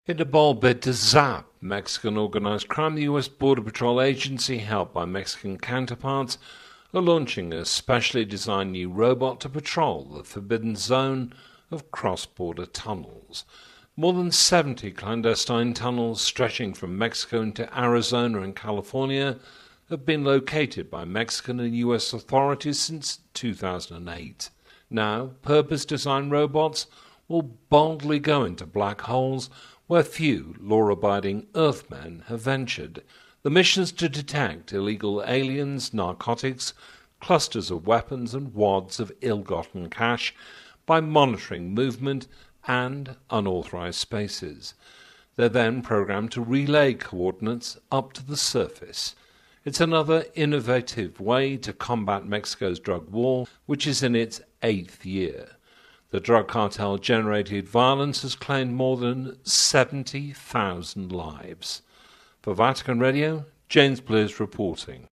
In a bold bid to zap Mexican organized crime, the U.S. Border Patrol Agency, helped by Mexican counterparts, are launching a specially designed new robot to patrol the forbidden zone of cross-border tunnels. More than 70 clandestine tunnels stretching from Mexico into Arizona and California have been located by Mexican and U.S. authorities since 2008. Now, purpose-designed robots will boldly go into black holes where few law-abiding Earthmen have ventured. The mission is to detect illegal aliens, narcotics, clusters of weapons and wads of ill-gotten cash by monitoring movement and unauthorized spaces. They're then programmed to relay coordinates up to the surface. It's another innovative way to combat Mexico's drug war, which is in its 8th year. The drug cartel-generated violence has claimed more than 70,000 lives. For Vatican Radio, James Bliss reporting.